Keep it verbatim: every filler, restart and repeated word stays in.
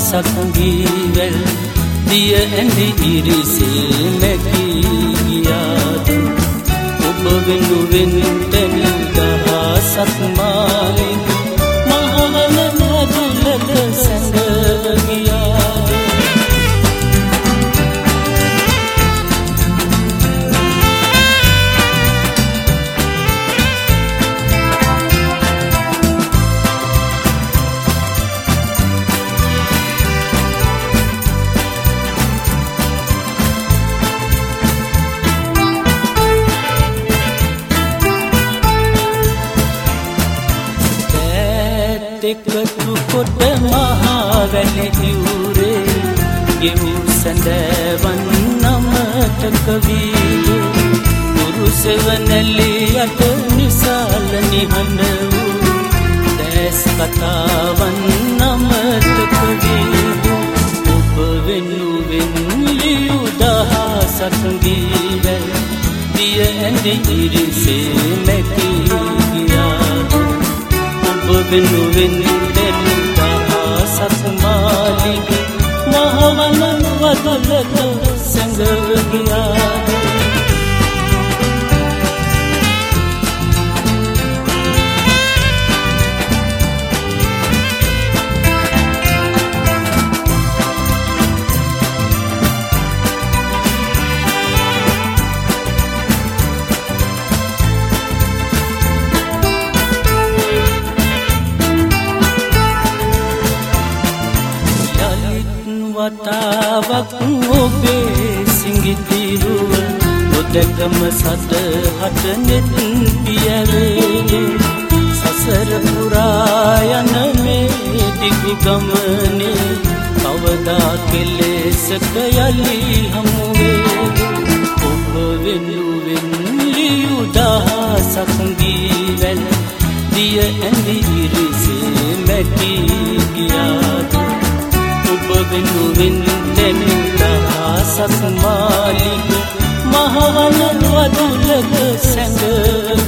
සක්ගීවැල් දිය ඇඳි ඉරිසේ මැකීයාද ඔබ වෙනුවෙන් තැන දහසක් මාලේ මහවන මදුලක සැඟගියාද එකතු කොට මහවැල ඉවුරේ ගෙවු සැඳවන් නමතක වී පුරුසෙවනැලියට නිසාල නිහඬ වූ දැස් කතාවන් නමතක වී ඔබ වෙනුවෙන් ලියූ දහසක් ගීවැල් දිය ඇඳි ඉරිසේ මැකී ගියාද ඔබ වෙනුවෙන් දෙන දහසක් මාලිග මහවන වදලක සැඟගියාද වතාවක් ඔබේ සිඟිතිරුව නොදැකම සදහට නෙත් පියවේ සසර පුරා යන මේ දිගු ගමනේ කවදා කෙලෙසක යලි හමුවේ ඔබ වෙනුවෙන් ලියූ දහසක් ගීවැල් දිය ඇඳි ඉරිසේ මැකී ගියාද ඔබ වෙනුවෙන් දෙන දහසක් මාලිග මහවන වදුලක සැඟ